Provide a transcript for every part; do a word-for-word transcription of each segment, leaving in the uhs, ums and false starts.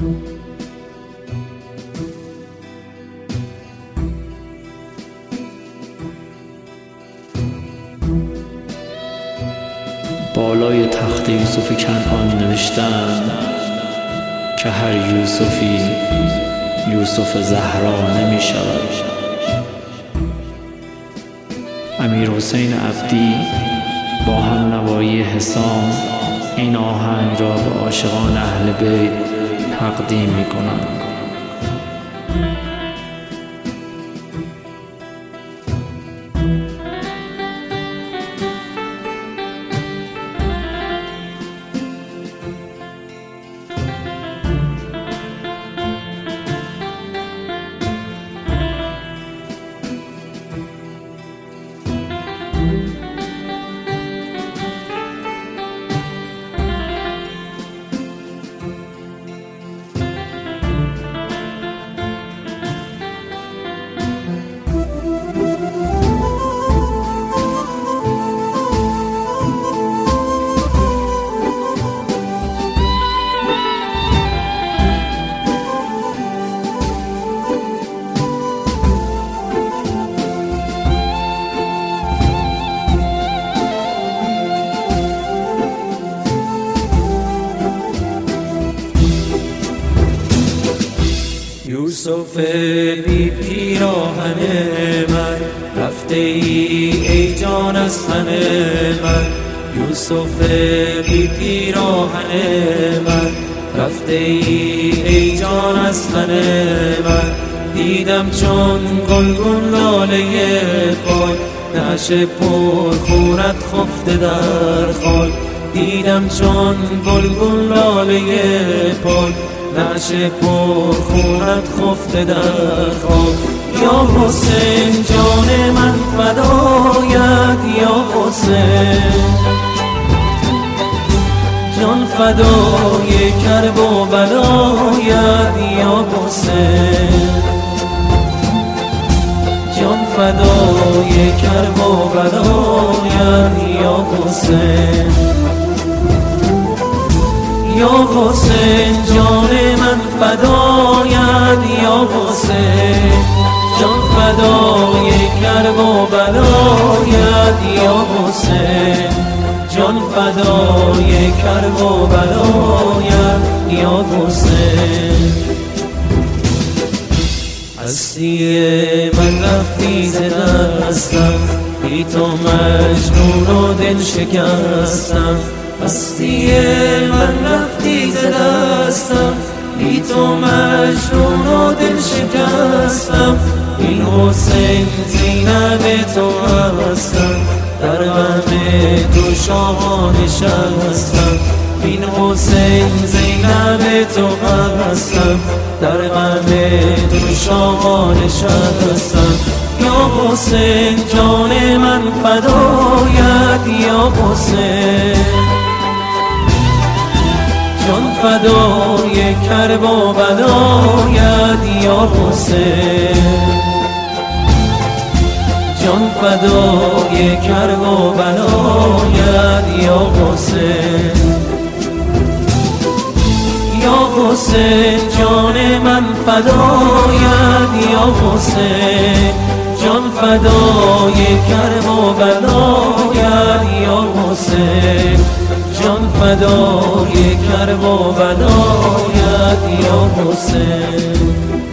بالای تخت یوسف کنعانی نوشتند که هر یوسفی یوسف زهرا نمی شود. امیر حسین عبدی با هم نوایی حسام این آهنگ را به عاشقان اهل بیت تقدیم می کنند. یوسف بی پیراهن من رفته ای ای جان از تن من. یوسف بی پیراهن من رفته ای ای جان از تن من. دیدم چون گلگون لاله پای نعش پر خونت خفته در خاک. دیدم چون گلگون لاله پای نعش پر خونت خفته در خاک. یا حسین جان من فدایت، یا حسین جان فدای کرب و بلایت. یا حسین جان فدای کرب و بلایت. یا حسین یا حسین جان من فدایت. یا حسین جان فدای کرب و بلایت. یا حسین جان فدای کرب و بلایت. یا حسین هستی من رفتی ز دستم، بی تو مجنون و دل شکستم. هستی من رفتی ز دستم، بی تو مجنون و دل شکستم. این حسین زینب تو هستم، در غم تو شاه نشستم. این حسین زینب تو هستم، در غم تو شاه نشستم. یا حسین جان من فدایت. یا حسین جان فدای کرب و بلایت. یا حسین جان فدای کرب و بلایت. یا حسین یا حسین جان من فدایت. یا حسین جان فدای کرب و بلایت. یا حسین جان فدای کرب و بلایت. یا حسین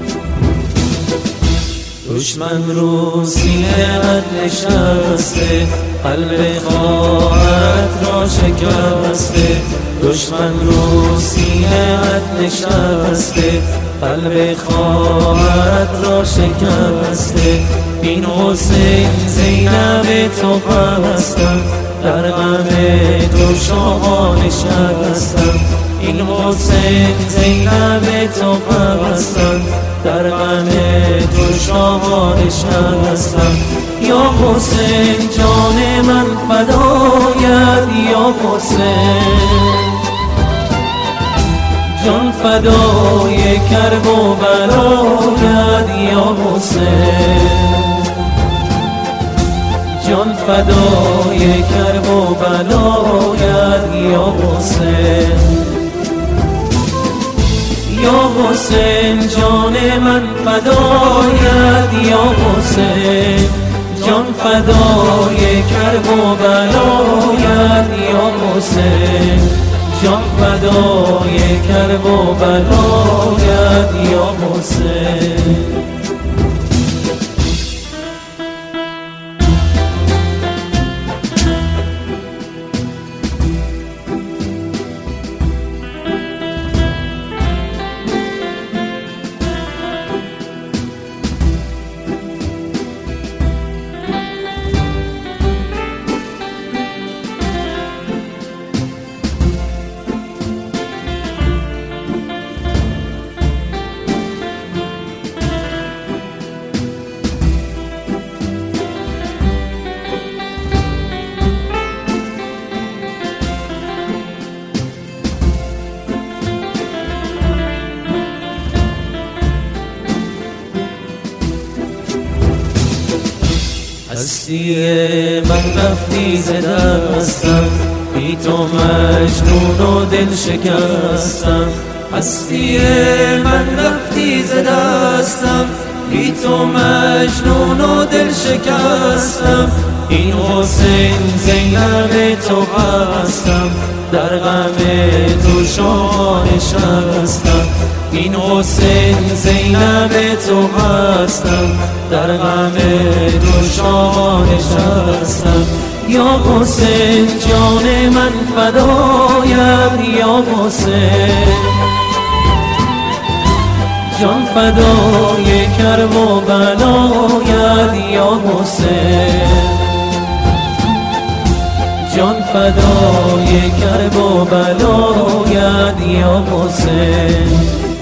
دشمن رو سینه‌ات نشسته، قلب خواهرت را شکسته. دشمن رو سینه‌ات نشسته، قلب خواهرت را شکسته. این حسین زینب تو هستم، در غم تو شاه نشستم. این حسین زینب تو هستم، در غم تو شاه نشستم. یا حسین جان من فدایت. یا حسین جان فدای کرب و بلایت. یا حسین جان فدای کرب و بلایت. یا حسین یا حسین جان من فدایت یا حسین، جان فدای کرب و بلایت یا حسین، جان فدای کرب و بلایت یا حسین. هستی من رفتی ز دستم، بی تو مجنون و دل شکستم. هستی من رفتی ز دستم، بی تو مجنون و دل شکستم. این حسین زینب تو هستم، در غم تو شاه نشستم. این حسین زینب تو هستم، در غم تو شاه نشستم. یا حسین جان من فدایت یا حسین، جان فدای کرب و بلایت یا حسین، جان فدای کرب و بلایت یا حسین.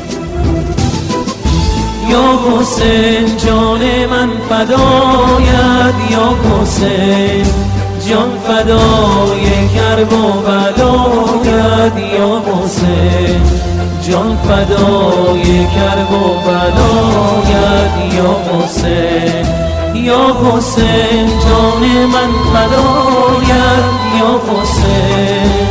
یا حسین جان من فدایت یا حسین، جان فدای کرب و بلایت یا حسین، جان فدای کرب و بلایت یا حسین. یا حسین جان من فدایت یا حسین،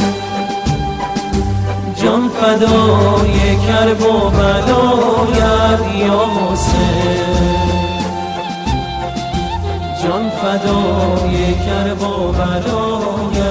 جان فدای کرب و بلایت یا حسین، جان فدای کرب و بلایت